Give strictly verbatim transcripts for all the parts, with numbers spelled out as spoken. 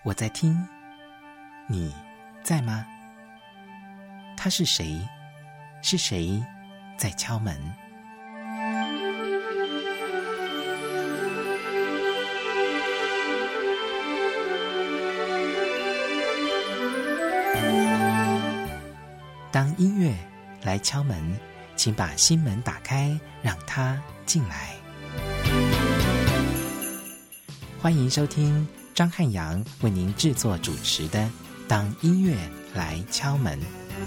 我在听，你在吗？他是谁？是谁在敲门？当音乐来敲门，请把心门打开，让它进来。欢迎收听张汉阳为您制作主持的《当音乐来敲门》。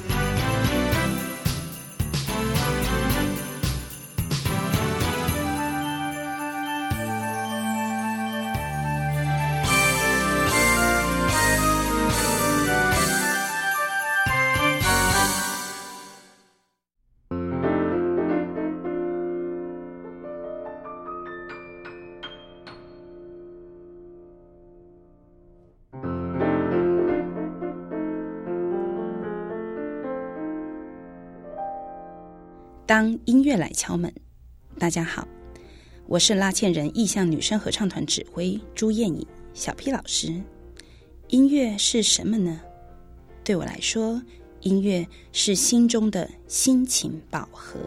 当音乐来敲门，大家好，我是拉縴人意象女声合唱团指挥朱燕颖小 P 老师。音乐是什么呢？对我来说，音乐是心中的心情宝盒。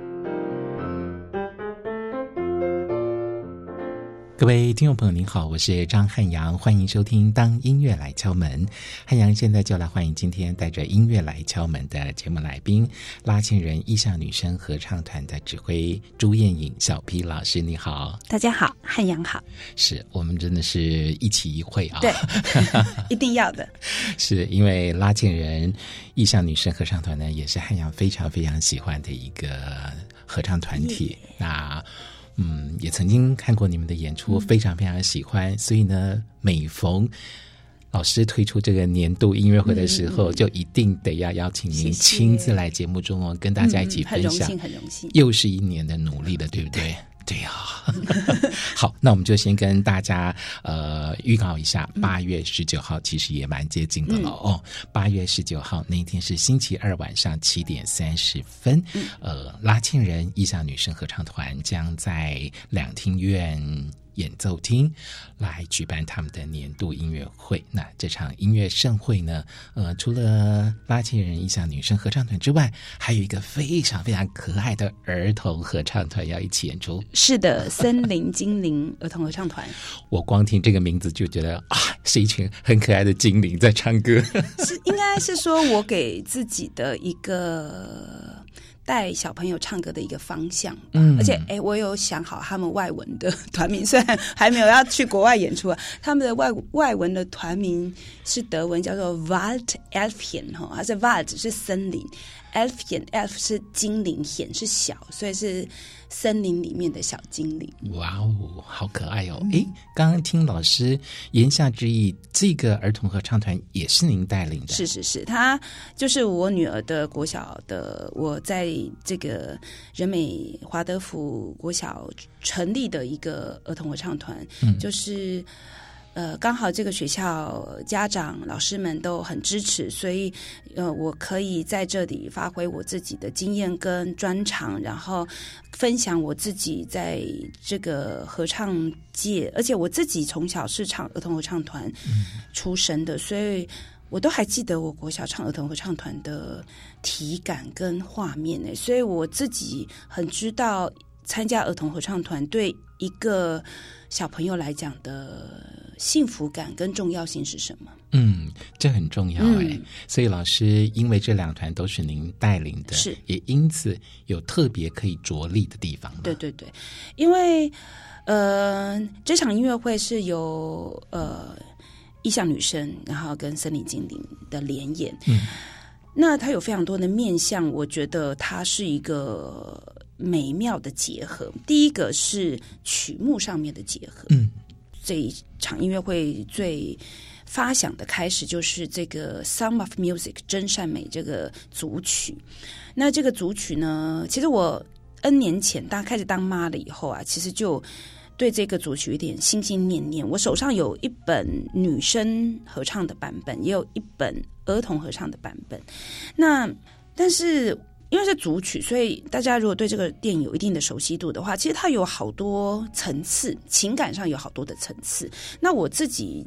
各位听众朋友您好，我是张汉阳，欢迎收听当音乐来敲门。汉阳现在就来欢迎今天带着音乐来敲门的节目来宾，拉縴人意象女声合唱团的指挥朱燕颖小 P 老师，你好。 大家好，汉阳好。 是我们真的是一期一会啊。 对一定要的。 是因为拉縴人意象女声合唱团呢，也是汉阳非常非常喜欢的一个合唱团体。Yeah. 那嗯，也曾经看过你们的演出，非常非常喜欢、嗯、所以呢，每逢老师推出这个年度音乐会的时候、嗯、就一定得要邀请您亲自来节目中哦，跟大家一起分享、嗯、很荣幸很荣幸，又是一年的努力了，对不对？对啊。好，那我们就先跟大家呃预告一下，八月十九号其实也蛮接近的了、嗯、哦。八月十九号那一天是星期二晚上七点三十分，嗯、呃，拉縴人意象女声合唱团将在两厅院演奏厅来举办他们的年度音乐会。那这场音乐盛会呢，呃，除了拉縴人意象女声合唱团之外，还有一个非常非常可爱的儿童合唱团要一起演出。 是的，森林精灵儿童合唱团。 我光听这个名字就觉得啊，是一群很可爱的精灵在唱歌。 是，应该是说我给自己的一个带小朋友唱歌的一个方向，嗯，而且哎，我有想好他们外文的团名，虽然还没有要去国外演出啊，他们的外外文的团名是德文，叫做 Waldelfchen 哈，它是 Wald 是森林 ，Elfchen Elf 是精灵，显是小，所以是森林里面的小精灵。 哇哦，好可爱哦！哎、嗯，刚刚听老师言下之意，这个儿童合唱团也是您带领的？ 是是是，他就是我女儿的国小的，我在这个人美华德福国小成立的一个儿童合唱团，嗯、就是呃，刚好这个学校家长老师们都很支持，所以呃，我可以在这里发挥我自己的经验跟专长，然后分享我自己在这个合唱界，而且我自己从小是唱儿童合唱团出身的，嗯、所以我都还记得我国小唱儿童合唱团的体感跟画面呢，所以我自己很知道参加儿童合唱团对一个小朋友来讲的幸福感跟重要性是什么。 嗯，这很重要哎、嗯。所以老师因为这两团都是您带领的，是也因此有特别可以着力的地方吗？ 对对对，因为呃这场音乐会是由呃意象女声然后跟森林精灵的联演，嗯，那它有非常多的面向，我觉得它是一个美妙的结合。第一个是曲目上面的结合，嗯，这一场音乐会最发想的开始就是这个 Sound of Music 真善美这个组曲。那这个组曲呢，其实我 N 年前大家开始当妈了以后啊，其实就对这个组曲有点心心念念。我手上有一本女生合唱的版本，也有一本儿童合唱的版本。那但是因为是组曲，所以大家如果对这个电影有一定的熟悉度的话，其实它有好多层次，情感上有好多的层次。那我自己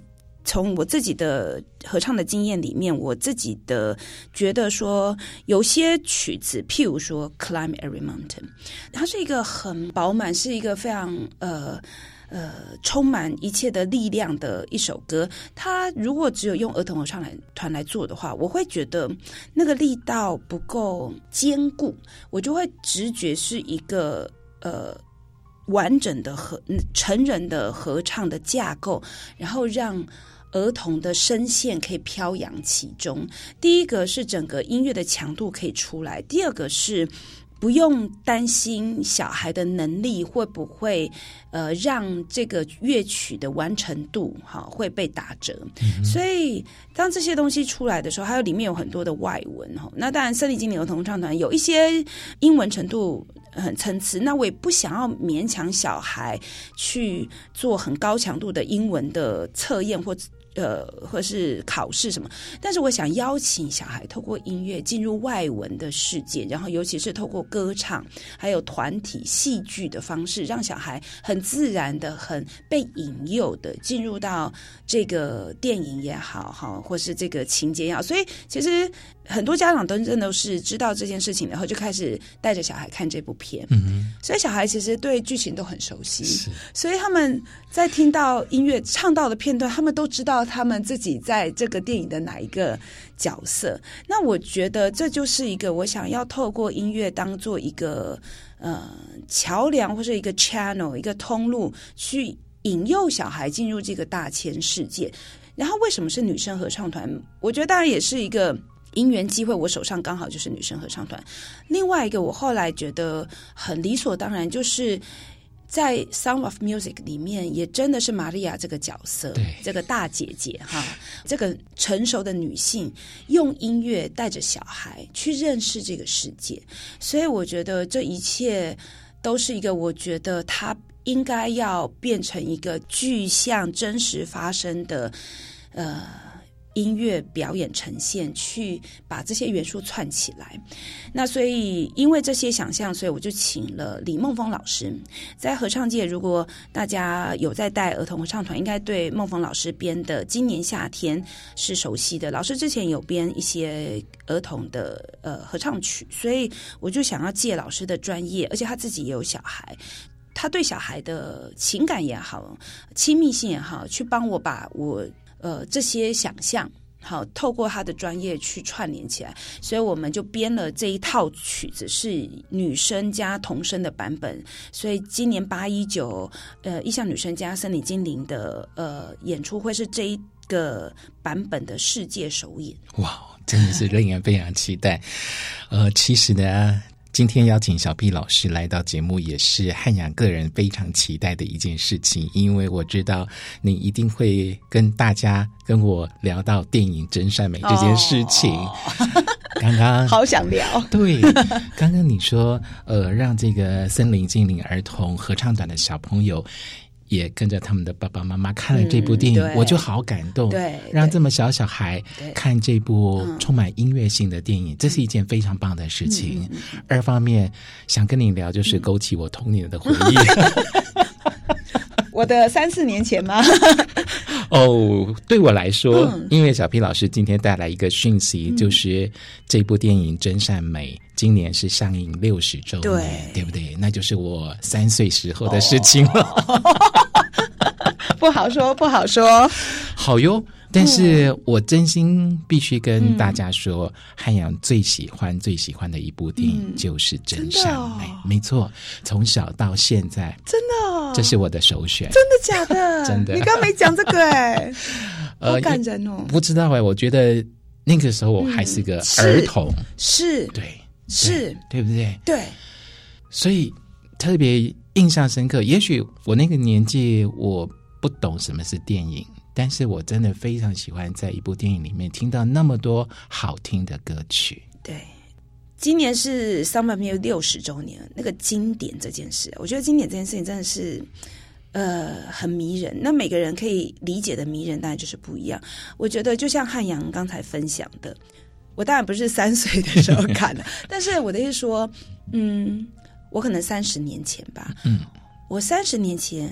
从我自己的合唱的经验里面，我自己的觉得说，有些曲子，譬如说《Climb Every Mountain》，它是一个很饱满，是一个非常呃呃充满一切的力量的一首歌。它如果只有用儿童合唱团来做的话，我会觉得那个力道不够坚固，我就会直觉是一个呃。完整的合成人的合唱的架构，然后让儿童的声线可以飘扬其中。第一个是整个音乐的强度可以出来，第二个是不用担心小孩的能力会不会呃让这个乐曲的完成度哈会被打折、嗯、所以当这些东西出来的时候，还有里面有很多的外文哈，那当然森林精灵儿童合唱团有一些英文程度很参差，那我也不想要勉强小孩去做很高强度的英文的测验或呃，或是考试什么，但是我想邀请小孩透过音乐进入外文的世界，然后尤其是透过歌唱还有团体戏剧的方式，让小孩很自然的很被引诱的进入到这个电影也好哈，或是这个情节也好。所以其实很多家长都真的是知道这件事情，然后就开始带着小孩看这部片、嗯、所以小孩其实对剧情都很熟悉，所以他们在听到音乐唱到的片段，他们都知道他们自己在这个电影的哪一个角色。那我觉得这就是一个我想要透过音乐当做一个呃桥梁或者一个 channel 一个通路，去引诱小孩进入这个大千世界。然后为什么是女生合唱团？我觉得当然也是一个因缘机会，我手上刚好就是女生合唱团。另外一个我后来觉得很理所当然，就是在《Sound of Music》里面也真的是玛利亚这个角色，这个大姐姐哈，这个成熟的女性用音乐带着小孩去认识这个世界。所以我觉得这一切都是一个，我觉得它应该要变成一个具象真实发生的呃音乐表演呈现，去把这些元素串起来。那所以因为这些想象，所以我就请了李梦峰老师。在合唱界，如果大家有在带儿童合唱团，应该对梦峰老师编的《今年夏天》是熟悉的。老师之前有编一些儿童的呃合唱曲，所以我就想要借老师的专业，而且他自己也有小孩，他对小孩的情感也好，亲密性也好，去帮我把我呃这些想象好透过他的专业去串联起来。所以我们就编了这一套曲子，是女生加童声的版本。所以今年八一九呃意象女生加森林精灵的呃演出会是这一个版本的世界首演。 哇，真的是令人非常期待。呃其实呢，今天邀请小碧老师来到节目，也是汉阳个人非常期待的一件事情，因为我知道你一定会跟大家跟我聊到电影《真善美》这件事情。哦、刚刚好想聊， 对，刚刚你说呃，让这个森林精灵儿童合唱团的小朋友也跟着他们的爸爸妈妈看了这部电影、嗯、我就好感动。 对， 让这么小小孩看这部充满音乐性的电影、嗯、这是一件非常棒的事情、嗯嗯、二方面想跟你聊，就是勾起我童年的回忆、嗯、 我的三四年前吗？ 哦，对我来说、嗯、因为小 P 老师今天带来一个讯息、嗯、就是这部电影《真善美》今年是上映六十周年， 对, 对不对？那就是我三岁时候的事情了、哦、 不好说不好说。 好哟，但是我真心必须跟大家说、嗯、汉阳最喜欢最喜欢的一部电影就是《真善美》、嗯哦、没错，从小到现在真的、哦、这是我的首选。真的假的？真的。你刚没讲这个哎好感人哦。不知道哎，我觉得那个时候我还是个儿童、嗯、是, 是对是 对, 对不对？对，所以特别印象深刻。也许我那个年纪我不懂什么是电影，但是我真的非常喜欢在一部电影里面听到那么多好听的歌曲。对，今年是 Sound of Music 六十周年，那个经典这件事，我觉得经典这件事情真的是呃很迷人。那每个人可以理解的迷人当然就是不一样。我觉得就像汉阳刚才分享的，我当然不是三岁的时候看的但是我的意思说，嗯，我可能三十年前吧，嗯，我三十年前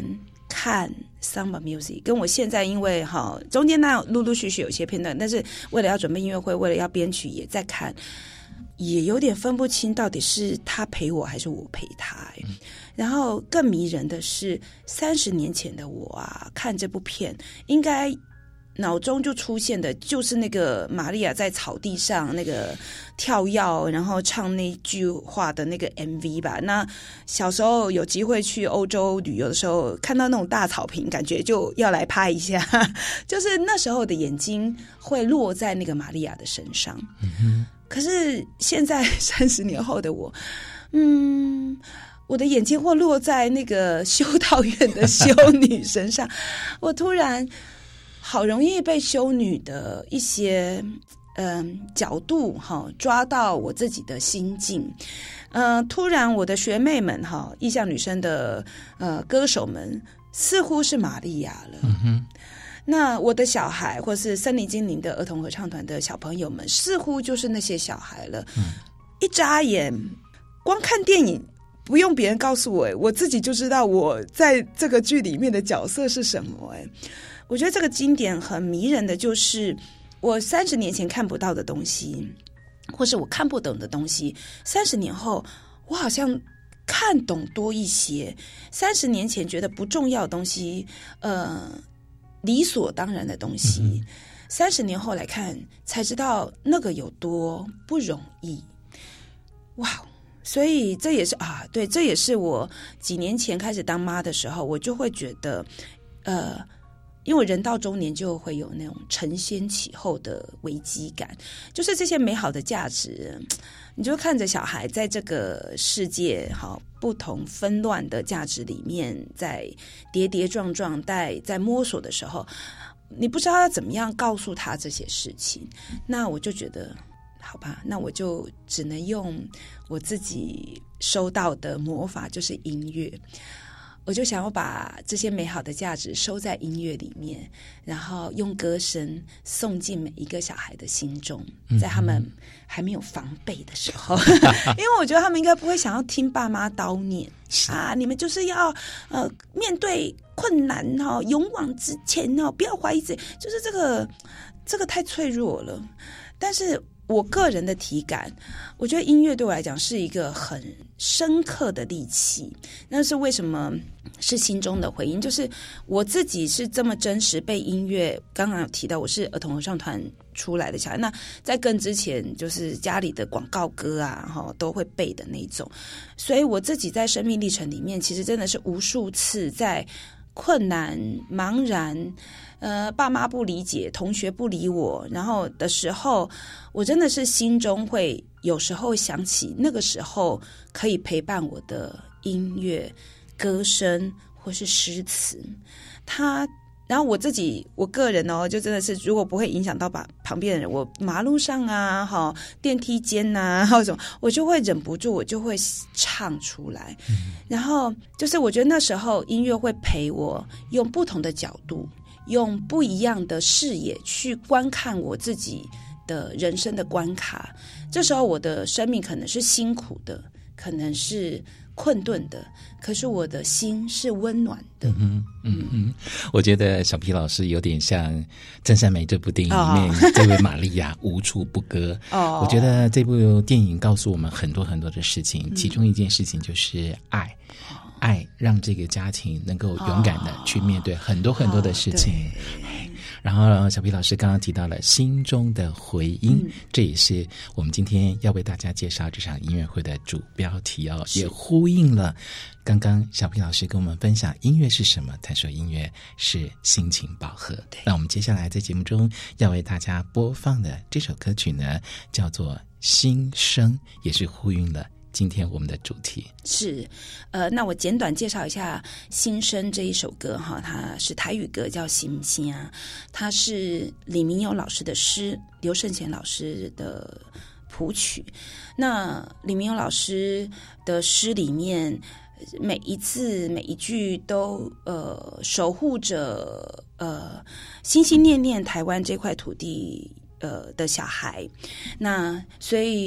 看 samba music， 跟我现在因为哈中间那陆陆续续有些片段，但是为了要准备音乐会，为了要编曲也在看，也有点分不清到底是他陪我还是我陪他、欸嗯、然后更迷人的是三十年前的我啊，看这部片应该脑中就出现的就是那个玛利亚在草地上那个跳跃然后唱那句话的那个 M V 吧。那小时候有机会去欧洲旅游的时候，看到那种大草坪，感觉就要来拍一下，就是那时候的眼睛会落在那个玛利亚的身上、嗯、哼可是现在三十年后的我，嗯我的眼睛会落在那个修道院的修女身上我突然好容易被修女的一些嗯、呃、角度哈抓到我自己的心境。呃，突然我的学妹们哈，意象女生的呃歌手们似乎是玛利亚了。嗯哼。那我的小孩或是森林精灵的儿童合唱团的小朋友们似乎就是那些小孩了。嗯。一眨眼，光看电影不用别人告诉我，我自己就知道我在这个剧里面的角色是什么。哎。我觉得这个经典很迷人的就是我三十年前看不到的东西，或是我看不懂的东西，三十年后我好像看懂多一些。三十年前觉得不重要的东西，呃，理所当然的东西，三十、嗯、年后来看才知道那个有多不容易。哇！所以这也是啊，对，这也是我几年前开始当妈的时候，我就会觉得，呃。因为人到中年就会有那种承先启后的危机感，就是这些美好的价值，你就看着小孩在这个世界好不同纷乱的价值里面在跌跌撞撞在在摸索的时候，你不知道要怎么样告诉他这些事情。那我就觉得好吧，那我就只能用我自己收到的魔法，就是音乐。我就想要把这些美好的价值收在音乐里面，然后用歌声送进每一个小孩的心中，在他们还没有防备的时候因为我觉得他们应该不会想要听爸妈叨念啊，你们就是要呃面对困难哦，勇往直前哦，不要怀疑自己，就是这个这个太脆弱了。但是我个人的体感，我觉得音乐对我来讲是一个很深刻的利器。那是为什么是心中的回应，就是我自己是这么真实被音乐，刚刚有提到我是儿童合唱团出来的小孩，那在更之前就是家里的广告歌啊都会背的那种。所以我自己在生命历程里面其实真的是无数次在困难茫然呃，爸妈不理解，同学不理我，然后的时候，我真的是心中会有时候想起那个时候可以陪伴我的音乐、歌声或是诗词。它，然后我自己，我个人哦，就真的是，如果不会影响到把旁边的人，我马路上啊，哈，电梯间呐，或者什么，我就会忍不住，我就会唱出来。嗯、然后就是我觉得那时候音乐会陪我用不同的角度。用不一样的视野去观看我自己的人生的关卡，这时候我的生命可能是辛苦的，可能是困顿的，可是我的心是温暖的。嗯嗯嗯，我觉得小皮老师有点像《真善美》这部电影里面、哦、这位玛利亚无处不歌。哦，我觉得这部电影告诉我们很多很多的事情，其中一件事情就是爱。爱让这个家庭能够勇敢的去面对很多很多的事情、哦、然后小皮老师刚刚提到了心中的回音、嗯、这也是我们今天要为大家介绍这场音乐会的主标题哦，也呼应了刚刚小皮老师跟我们分享音乐是什么，他说音乐是心情饱和。那我们接下来在节目中要为大家播放的这首歌曲呢叫做心声，也是呼应了今天我们的主题是，呃，那我简短介绍一下《心声》这一首歌哈，它是台语歌，叫《心声》，它是李明勇老师的诗，刘胜贤老师的谱曲。那李明勇老师的诗里面，每一字每一句都呃守护着呃心心念念台湾这块土地呃的小孩，那所以。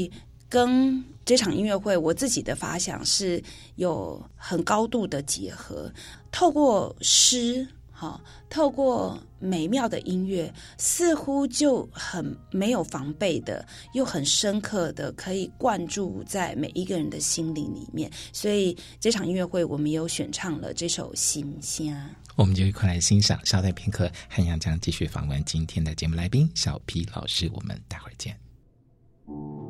跟这场音乐会我自己的发想是有很高度的结合，透过诗，好，透过美妙的音乐，似乎就很没有防备的，又很深刻的可以灌注在每一个人的心灵里面。所以这场音乐会我们有选唱了这首《心声》， 我们就一块来欣赏。稍待片刻，汉阳将继续访问今天的节目来宾小皮老师，我们待会儿见。